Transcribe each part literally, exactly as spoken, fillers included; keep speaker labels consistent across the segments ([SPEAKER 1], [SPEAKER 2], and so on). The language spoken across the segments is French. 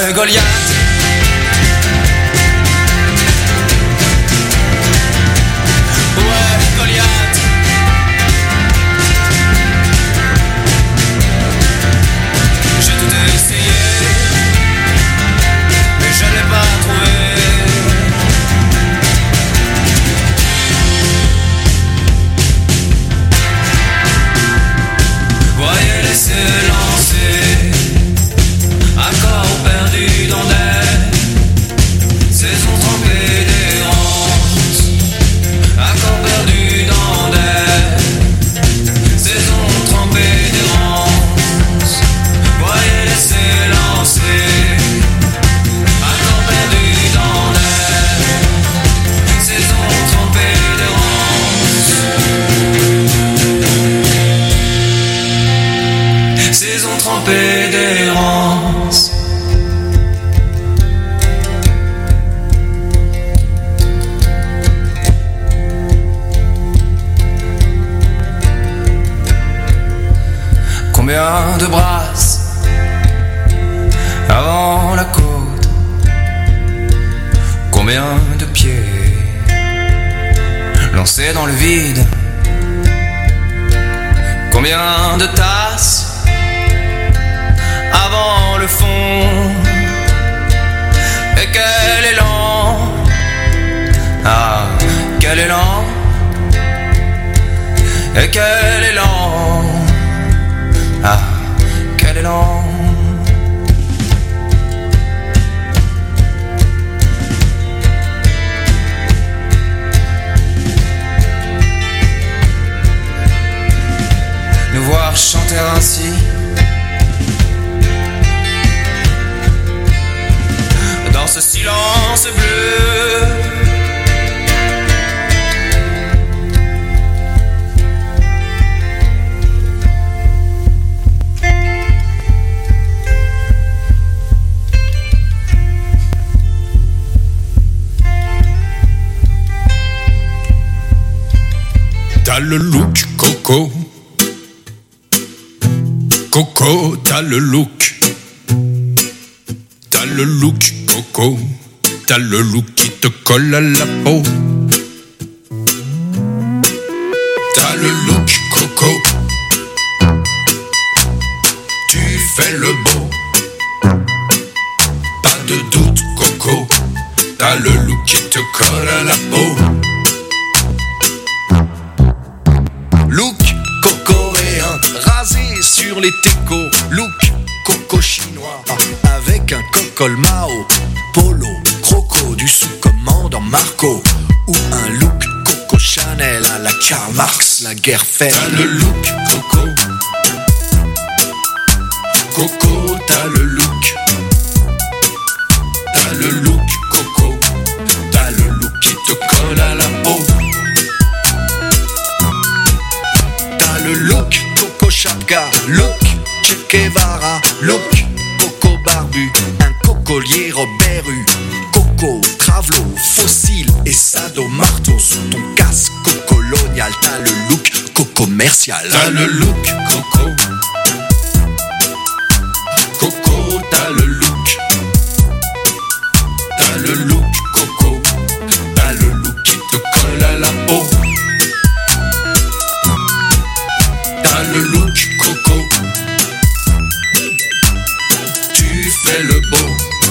[SPEAKER 1] Ouais, Goliath.
[SPEAKER 2] Combien de brasses avant la côte, combien de pieds lancés dans le vide, combien de tasses avant le fond, et quel élan, ah quel élan, et quel élan. Ah, quel élan. Nous voir chanter ainsi, dans ce silence bleu,
[SPEAKER 3] t'as le look, Coco. Coco, t'as le look. T'as le look, Coco. T'as le look qui te colle à la peau. T'as le look, Coco. Tu fais le beau. Pas de doute, Coco. T'as le look qui te colle à la peau.
[SPEAKER 4] Look cocoréen, rasé sur les técos. Look coco chinois, avec un cocol Mao. Polo, croco du sous-commandant Marco. Ou un look coco Chanel à la Karl Marx, la guerre faite.
[SPEAKER 3] T'as le look Coco. Coco, t'as le look. T'as le look Coco. T'as le look qui te colle à la peau.
[SPEAKER 4] Le look Coco Chapka, look Che Guevara, look Coco Barbu, un cocolier Robert Hue, Coco, Travelo, fossile et sado marteau sous ton casque colonial. T'as le look Coco commercial.
[SPEAKER 3] T'as le look Coco. Coco, t'as le look. T'as le look Coco. T'as le look qui te colle à la peau. T'as le look Coco. Tu fais le beau.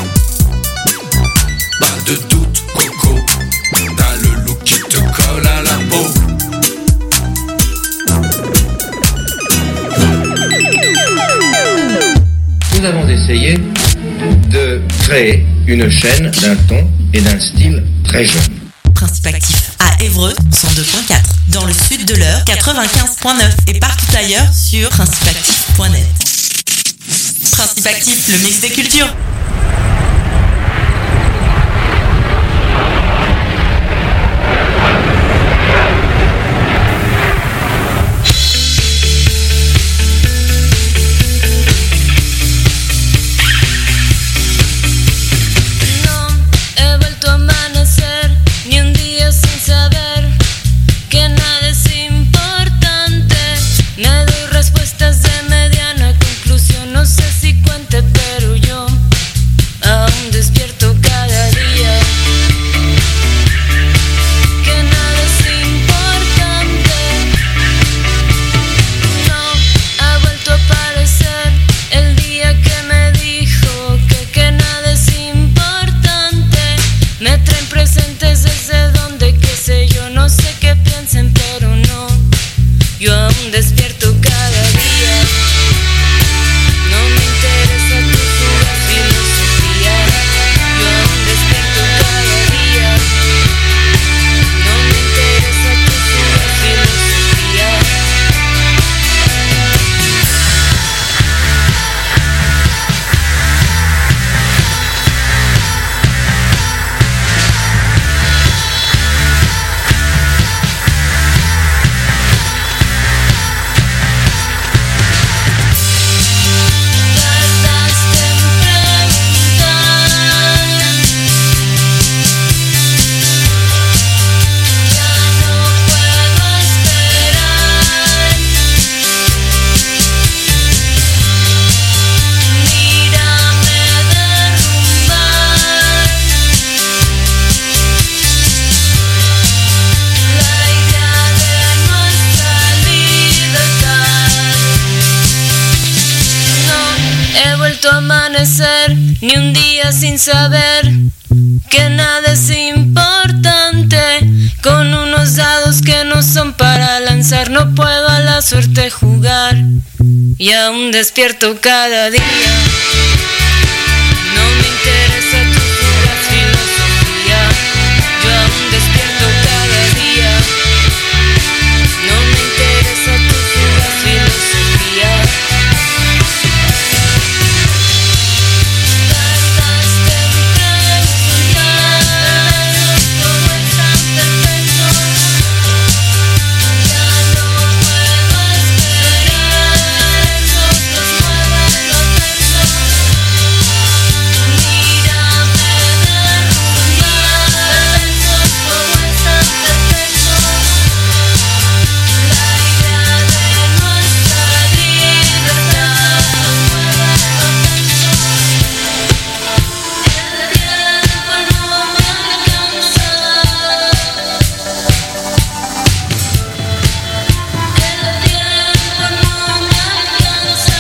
[SPEAKER 3] Pas de doute Coco. T'as le look qui te colle à la peau.
[SPEAKER 5] Nous avons essayé de créer une chaîne d'un ton et d'un style très jeune.
[SPEAKER 6] Principe actif à Évreux, cent deux point quatre. Dans le sud de l'Eure, quatre-vingt-quinze point neuf. Et partout ailleurs sur principe actif point net. Principe actif, le mix des cultures.
[SPEAKER 7] Respuestas de mediana conclusión, no sé si cuente, pero yo
[SPEAKER 1] tu amanecer, ni un día sin saber que nada es importante. Con unos dados que no son para lanzar, no puedo a la suerte jugar. Y aún despierto cada día. No me interesa tu pura filosofía. Yo aún despierto cada día. No me interesa tu pura filosofía. Tardaste en preguntar cómo es tan perfecto. Ya no puedo esperar. Esos los mueven los besos. Mírame derrumbar. Esos cómo es tan perfecto. La idea de nuestra libertad mueve los besos. El tiempo no me alcanza. El tiempo no me alcanza.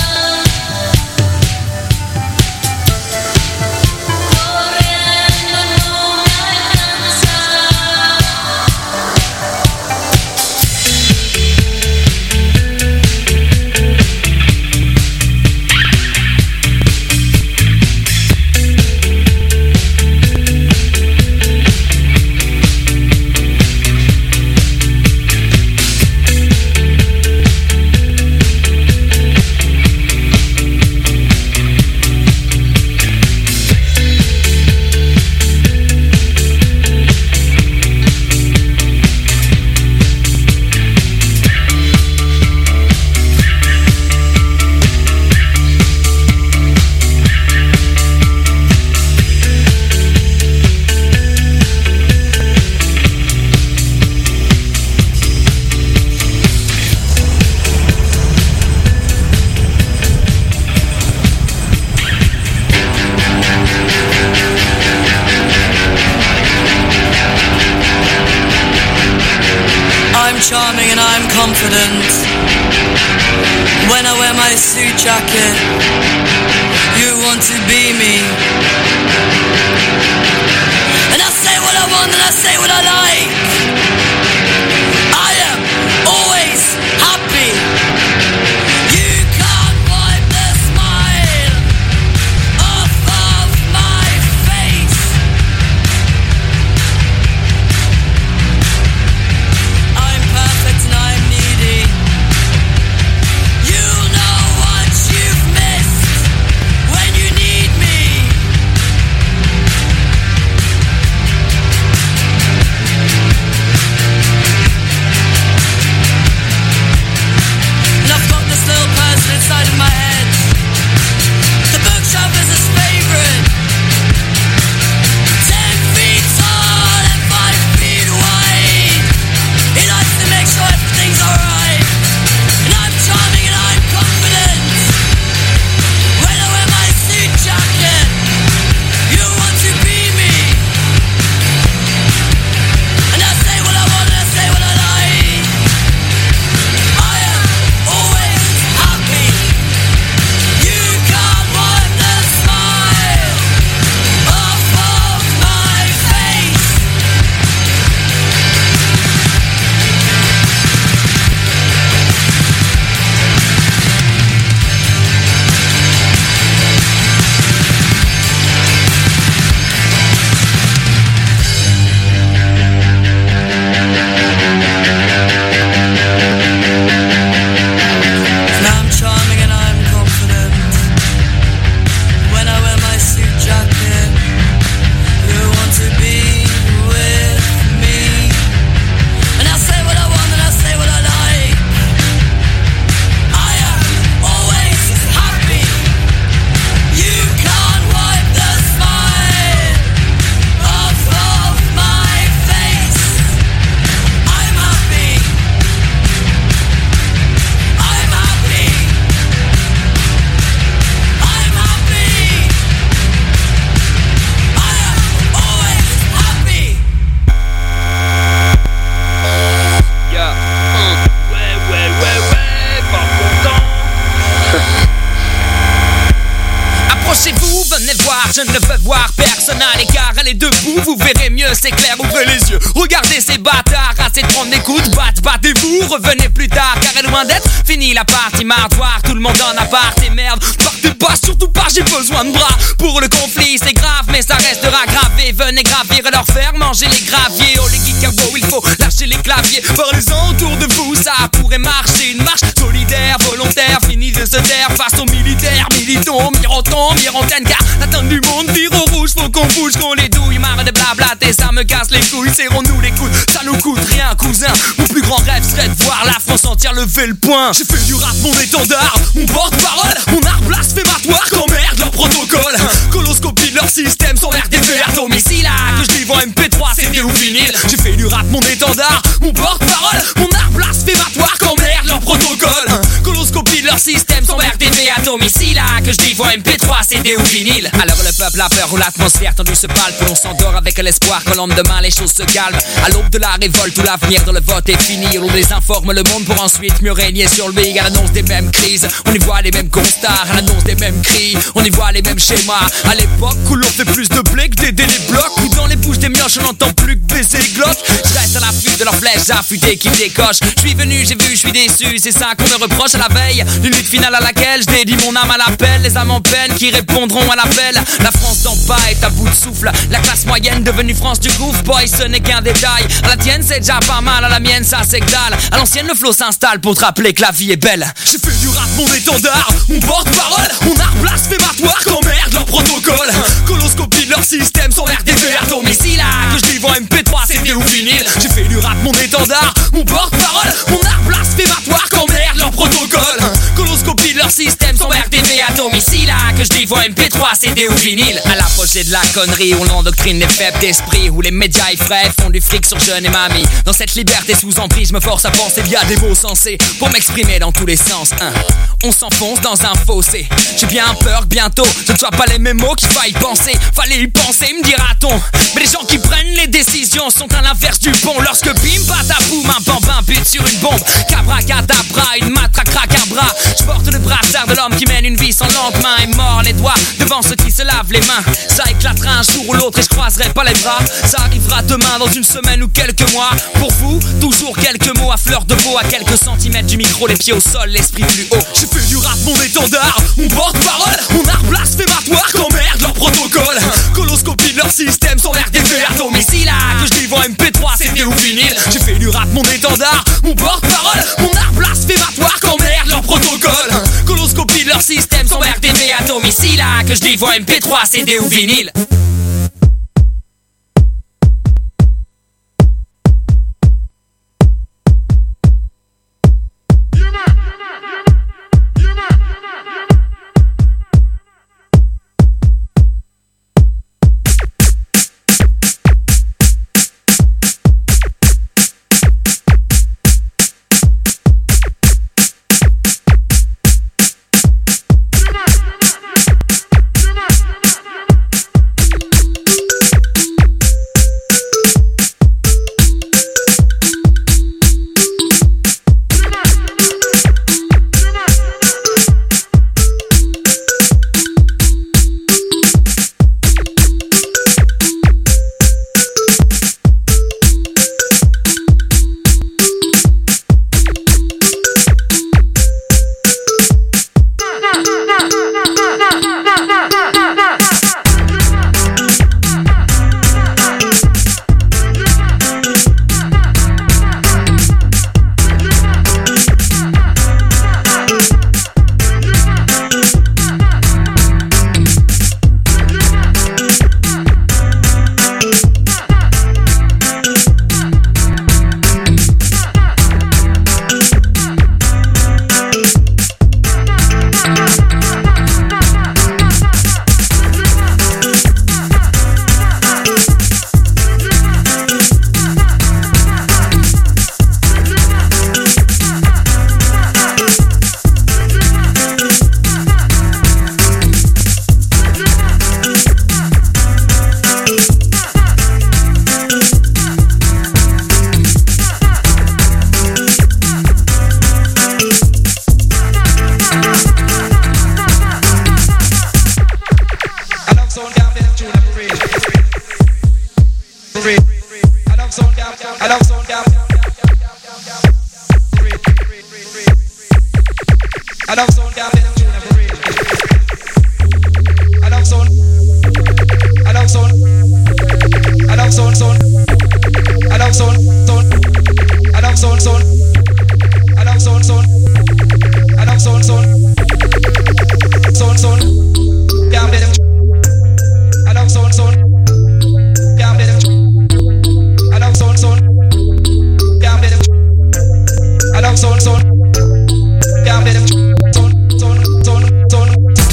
[SPEAKER 1] Corriendo no me alcanza.
[SPEAKER 7] I'm charming and I'm confident. When I wear my suit jacket, you want to be me. And I say what I want and I say what I like. I am always happy. You can't wipe the smile off of my face. I'm perfect and I'm needy. You know what you've missed when you need me.
[SPEAKER 2] c'est clair, ouvrez les yeux. Regardez ces bâtards, assez de prendre des coups de batte. Battez-vous, revenez plus tard, car elle est loin d'être fini la partie mardoire. Tout le monde en appart et merde, partez pas, surtout pas, j'ai besoin de bras. Pour le conflit, c'est grave, mais ça restera gravé. Venez gravir et leur faire manger les graviers. Oh les geeks, il faut lâcher les claviers. Parlez-en autour de vous, ça pourrait marcher. Une marche solidaire, volontaire, fini de se taire face aux militaires. Militons, mirotons, mirontaine, car l'atteinte du monde vire au rouge. Faut qu'on bouge, qu'on les douille, marre de blablater, ça me casse les couilles. Serrons-nous les coudes, ça nous coûte rien, cousin. Mon plus grand rêve serait de voir la France entière lever le poing. J'ai fait du rap mon étendard, mon porte-parole, mon art blasphématoire. Qu'emmerde leur protocole, coloscopie de leur système sans R D V à domicile. Que je livre en M P trois, C D ou vinyle. J'ai fait du rap mon étendard, mon porte-parole, mon art blasphématoire. Qu'emmerde leur protocole, coloscopie de leur système sans R D V à domicile. Que je livre en M P trois, C D ou vinyle. Alors le peuple a peur où l'atmosphère tendue se palpe. On s'endort avec l'espoir que le lendemain les choses se calment. À l'aube de la révolte où l'avenir de le vote est fini, on désinforme le monde pour ensuite mieux régner sur lui. À l'annonce des mêmes crises, on y voit les mêmes constats. À l'annonce des mêmes cris, on y voit les mêmes schémas. À l'époque où l'on fait plus de blé que d'aider les blocs, ou dans les bouches des mioches on n'entend plus que baiser les glottes. Je reste à l'affût de leurs flèches affûtées qui me décochent. Je suis venu, j'ai vu, je suis déçu, c'est ça qu'on me reproche à la veille d'une lutte finale à laquelle je dédie mon âme à l'appel. Les âmes en peine qui répondront à l'appel. La France d'en bas est à bout de souffle. La classe moyenne devenue France du gouffre, boy, ce n'est qu'un détail. À la tienne c'est déjà pas mal, à la mienne ça c'est que dalle. À l'ancienne le flow s'installe pour te rappeler que la vie est belle. J'ai fait du rap mon étendard, mon porte-parole, mon art blasphématoire. Qu'emmerde leur protocole, coloscopie de leur système sans R D V à domicile. Que je livre en M P trois, C D ou vinyle. J'ai fait du rap mon étendard, mon porte-parole, mon art blasphématoire. Qu'emmerde leur protocole, coloscopie de leur système sans R D V à domicile. Que je livre en M P trois, C D ou vinyle. À l'apogée de la connerie, où l'endoctrine les faibles d'esprit, où les médias effraient font du fric sur jeunes et mamie. Dans cette liberté sous emprise, je me force à penser via des mots sensés pour m'exprimer dans tous les sens. hein. On s'enfonce dans un fossé. J'ai bien peur que bientôt ce ne soit pas les mêmes mots qu'il faille penser. Fallait y penser, me dira-t-on. Mais les gens qui prennent les décisions sont à l'inverse du pont. Lorsque bim badaboum, un bambin bute sur une bombe. Cabracadabra, une matraque craque un bras. Je porte le brassard de l'homme qui mène une vie sans lendemain et mord les doigts devant ceux qui se lavent les mains. Ça éclatera un jour ou l'autre et je croiserai pas les bras. Ça arrivera demain, dans une semaine ou quelques mois. Pour vous, toujours quelques mots à fleur de peau, à quelques centimètres du micro, les pieds au sol, l'esprit plus haut. J'ai fait du rap mon étendard, mon porte-parole, mon art blasphématoire. Qu'emmerde leur protocole, coloscopie de leur système sans R D V à domicile. Que je livre en M P trois, C D ou vinyle. J'ai fait du rap mon étendard, mon porte-parole, mon art blasphématoire. Qu'emmerde leur protocole, coloscopie de leur système sans R D V à domicile. Que je livre en M P trois, C D ou vinyle.
[SPEAKER 8] I love sound, can't play them tune for real. I love sound. I love sound. I love sound, sound. I love sound, sound. I love sound, sound. I love sound, sound. I love sound, sound. Sound, sound. Can't play them. I love sound, sound. Can't play them. I love sound, sound. Can't play them. I love sound, sound. Can't play them. Sound, sound, sound, sound.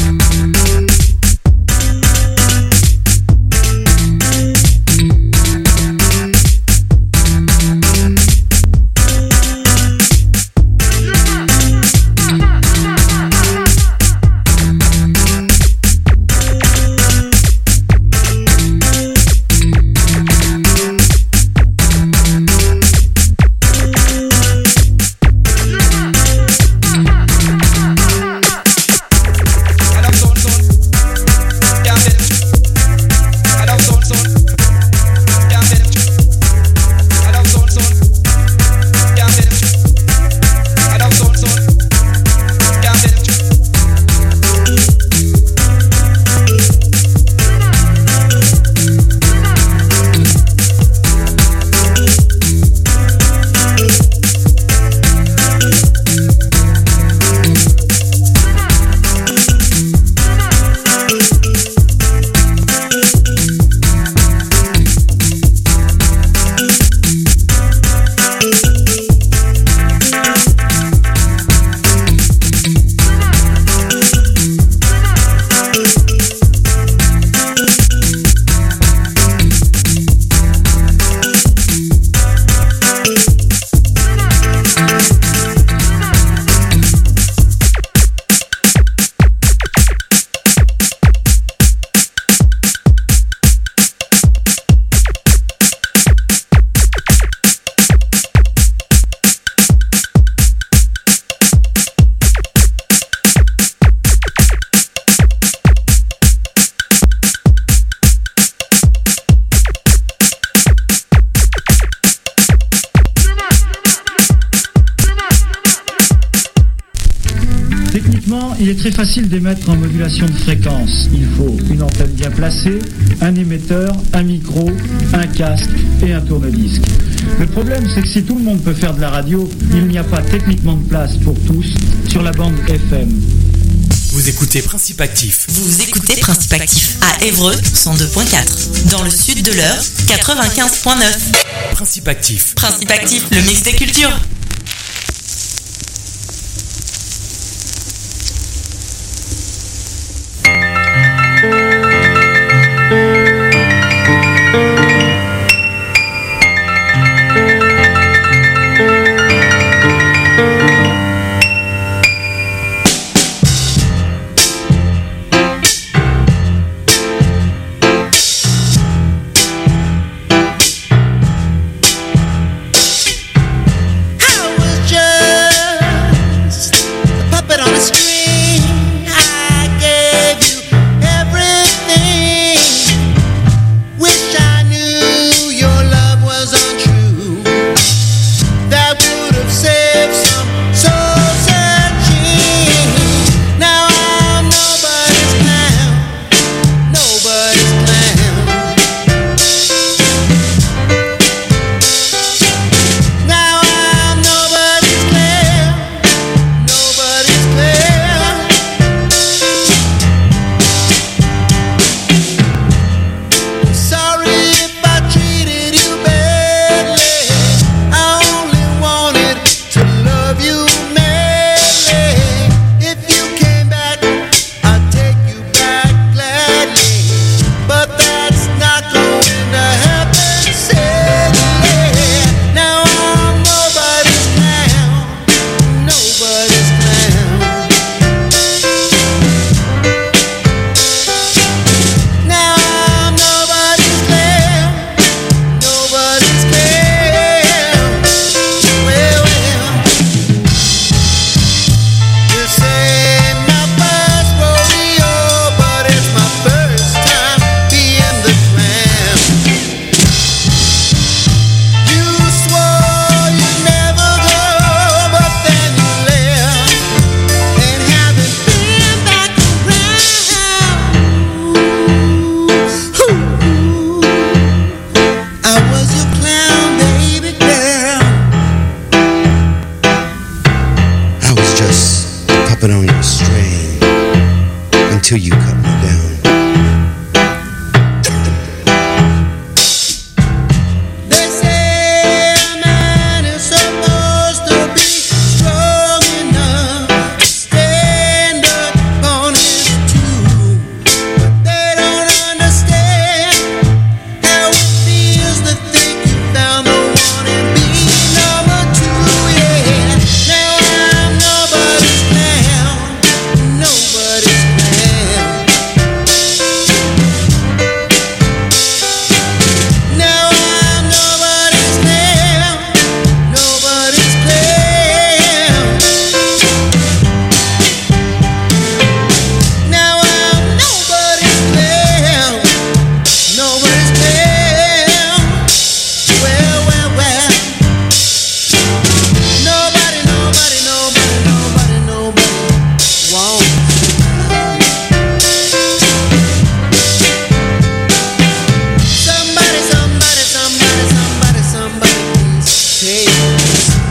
[SPEAKER 9] Il est très facile d'émettre en modulation de fréquence. Il faut une antenne bien placée, un émetteur, un micro, un casque et un tourne-disque. Le problème, c'est que si tout le monde peut faire de la radio, il n'y a pas techniquement de place pour tous sur la bande F M.
[SPEAKER 10] Vous écoutez Principe Actif.
[SPEAKER 6] Vous écoutez Principe Actif à Évreux cent deux point quatre. Dans le sud de l'Eure, quatre-vingt-quinze point neuf.
[SPEAKER 10] Principe Actif.
[SPEAKER 6] Principe Actif, le mix des cultures.
[SPEAKER 7] How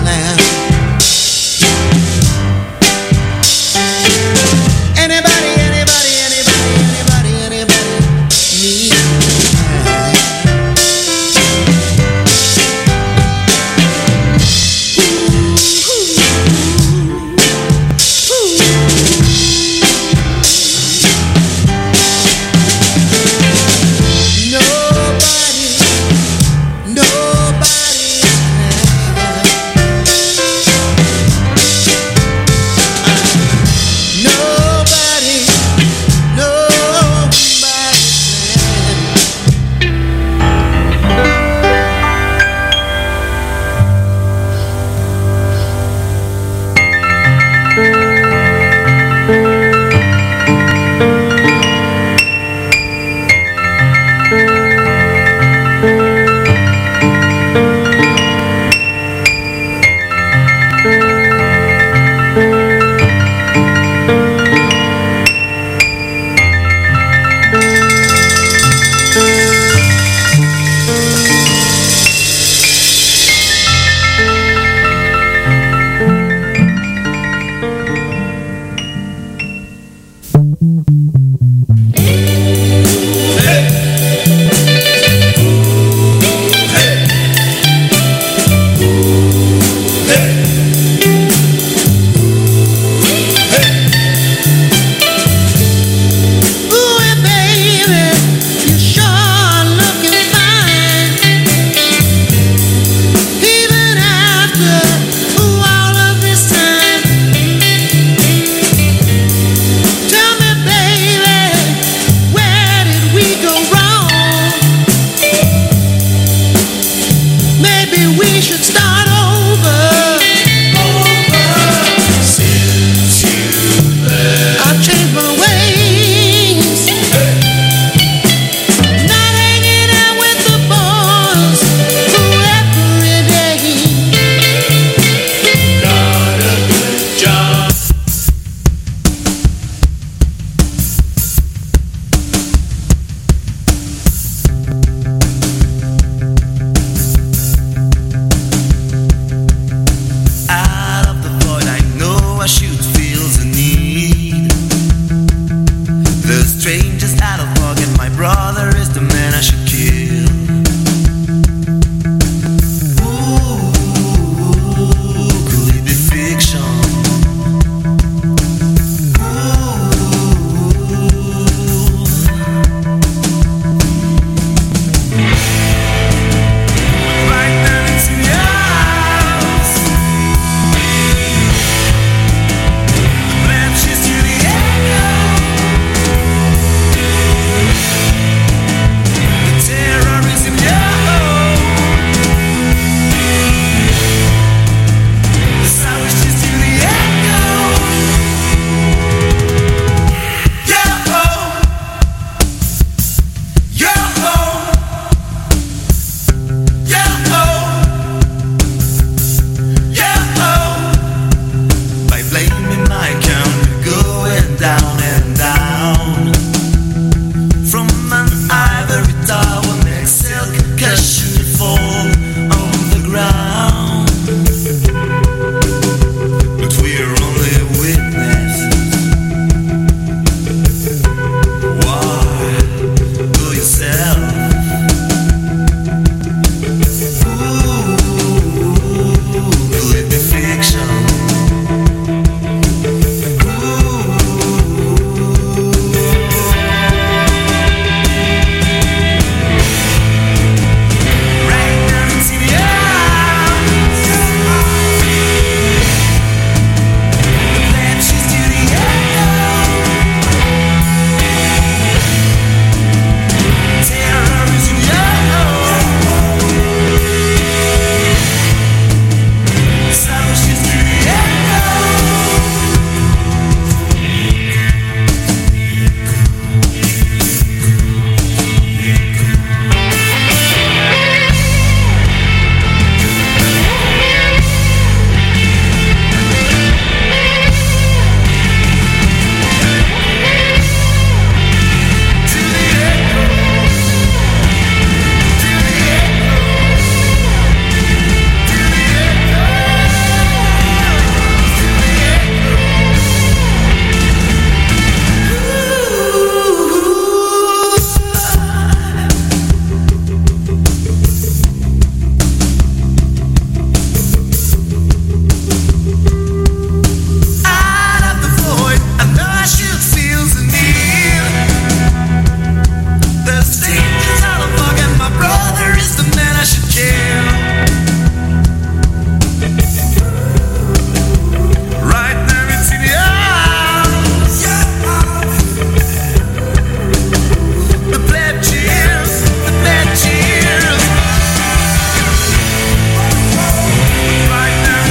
[SPEAKER 11] land.